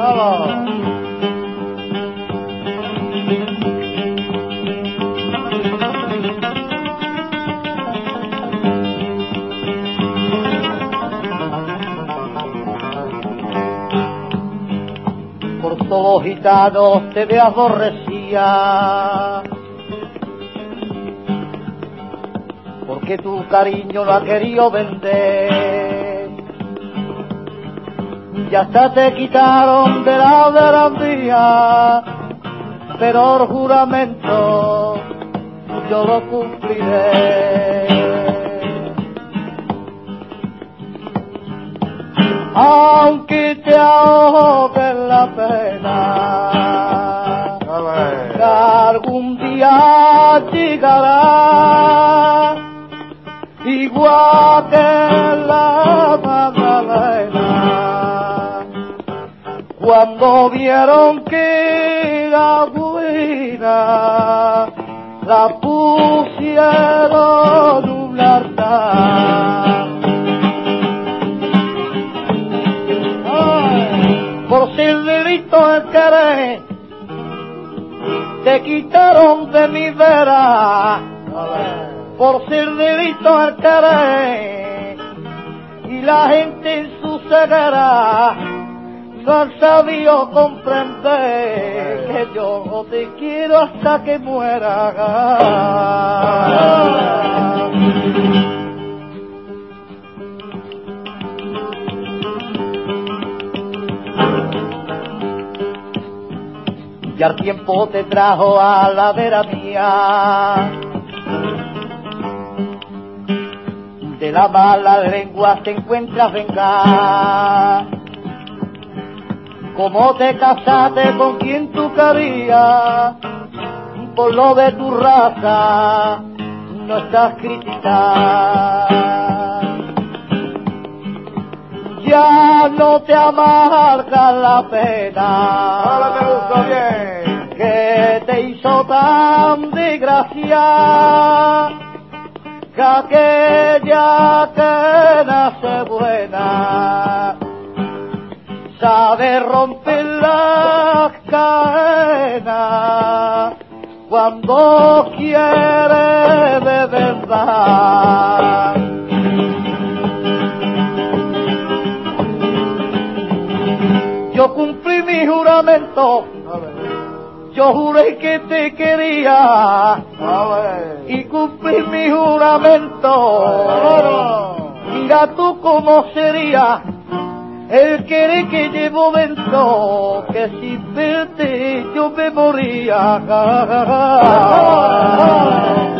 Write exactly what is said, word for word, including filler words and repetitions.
Por todos los gitanos te me aborrecía, porque tu cariño lo ha querido vender, ya hasta te quitaron de la garantía, pero el juramento yo lo cumpliré. Aunque te ahogue la pena, que algún día llegará, igual que la Magdalena, cuando vieron que la buena la pusieron un altar. Por ser delito el querer, te quitaron de mi vera. Por ser delito el querer, y la gente en su ceguera no han sabido comprender que yo te quiero hasta que muera. Y al tiempo te trajo a la vera mía, de la mala lengua te encuentras vengar. Como te casaste con quien tú querías, por lo de tu raza no estás criticada. Ya no te amarga la pena, ahora me gustó bien, que te hizo tan desgracia, que aquella que nace buena sabe romper las cadenas cuando quiere de verdad. Yo cumplí mi juramento, yo juré que te quería, y cumplí mi juramento. Mira tú cómo sería el querer que llevo dentro, que sin verte yo me moría.